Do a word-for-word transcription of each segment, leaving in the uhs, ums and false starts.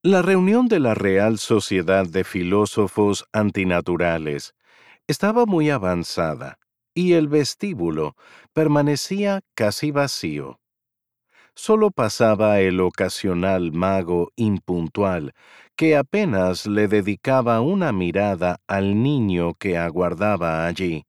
La reunión de la Real Sociedad de Filósofos Antinaturales estaba muy avanzada y el vestíbulo permanecía casi vacío. Solo pasaba el ocasional mago impuntual que apenas le dedicaba una mirada al niño que aguardaba allí.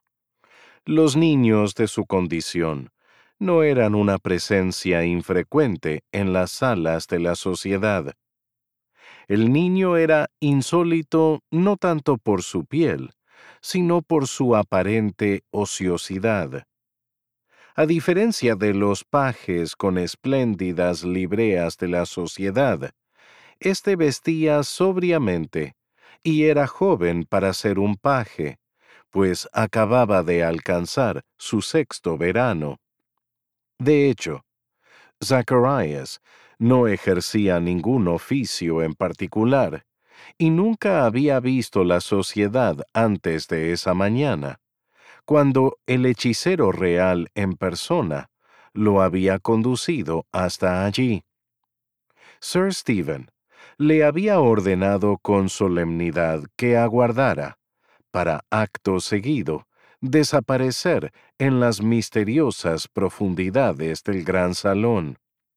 Los niños de su condición no eran una presencia infrecuente en las salas de la sociedad. El niño era insólito no tanto por su piel, sino por su aparente ociosidad. A diferencia de los pajes con espléndidas libreas de la sociedad, éste vestía sobriamente y era joven para ser un paje, pues acababa de alcanzar su sexto verano. De hecho, Zacharias no ejercía ningún oficio en particular y nunca había visto la sociedad antes de esa mañana, cuando el hechicero real en persona lo había conducido hasta allí. Sir Stephen le había ordenado con solemnidad que aguardara, para acto seguido, desaparecer en las misteriosas profundidades del gran salón.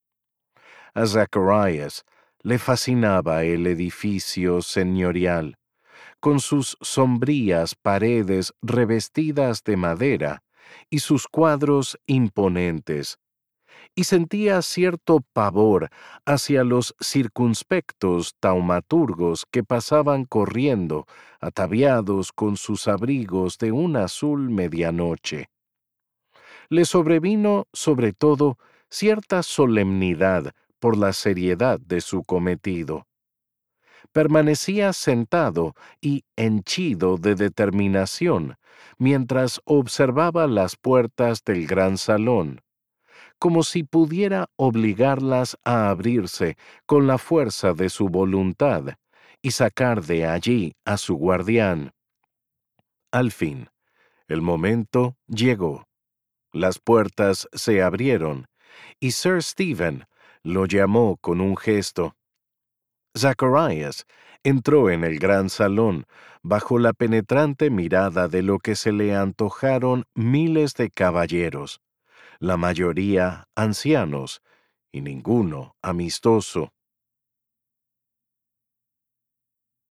A Zacharias le fascinaba el edificio señorial, con sus sombrías paredes revestidas de madera y sus cuadros imponentes, y sentía cierto pavor hacia los circunspectos taumaturgos que pasaban corriendo, ataviados con sus abrigos de un azul medianoche. Le sobrevino, sobre todo, cierta solemnidad por la seriedad de su cometido. Permanecía sentado y henchido de determinación mientras observaba las puertas del gran salón, como si pudiera obligarlas a abrirse con la fuerza de su voluntad y sacar de allí a su guardián. Al fin, el momento llegó. Las puertas se abrieron y Sir Stephen lo llamó con un gesto. Zacharias entró en el gran salón bajo la penetrante mirada de lo que se le antojaron miles de caballeros, la mayoría ancianos y ninguno amistoso.